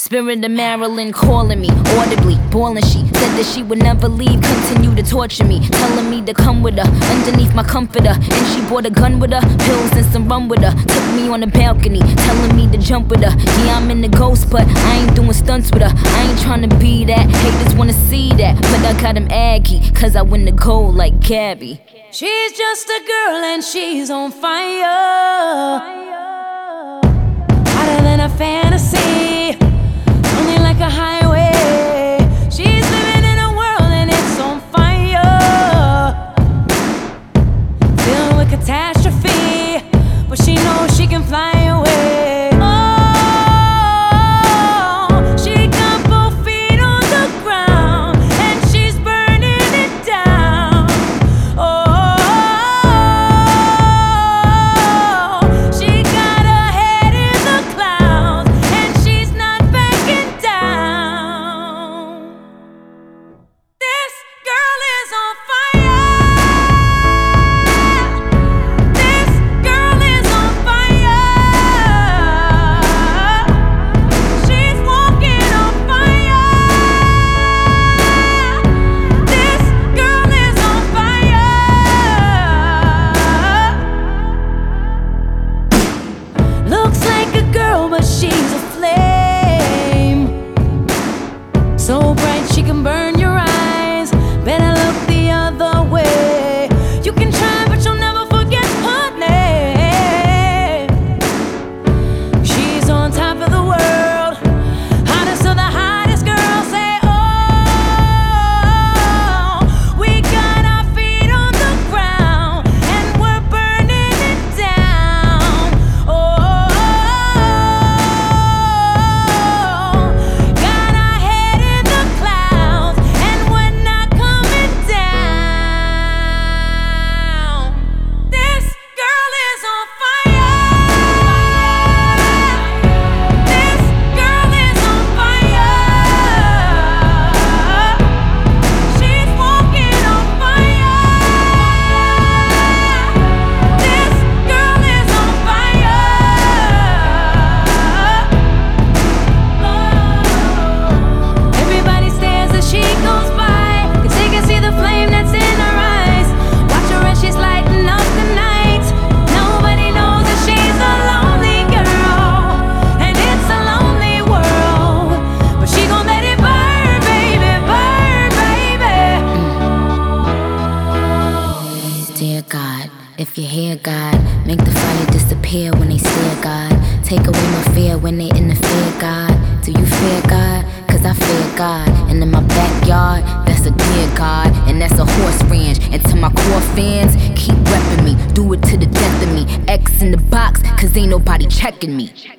Spirit of Marilyn calling me, audibly, bawling. She said that she would never leave, continue to torture me, telling me to come with her, underneath my comforter. And she brought a gun with her, pills and some rum with her. Took me on the balcony, telling me to jump with her. Yeah, I'm in the ghost, but I ain't doing stunts with her. I ain't trying to be that, haters wanna see that, but I got them aggy, cause I win the gold like Gabby. She's just a girl and she's on fire, hotter than a fantasy, only like a highway. She's living in a world and it's on fire, filled with catastrophe, but she knows she can fly away. But she's a flame, so bright she can burn your eyes. Better look the other way. You can try, but you'll never forget her name. She's on top of the world, hottest of the hottest girls. Say, oh, we got our feet on the ground and we're burning it down. Oh, God, if you hear God, make the fire disappear when they stare, God. Take away my fear when they interfere, God. Do you fear God? Cause I fear God. And in my backyard, that's a deer, God. And that's a horse ranch. And to my core fans, keep repping me. Do it to the death of me. X in the box, cause ain't nobody checking me.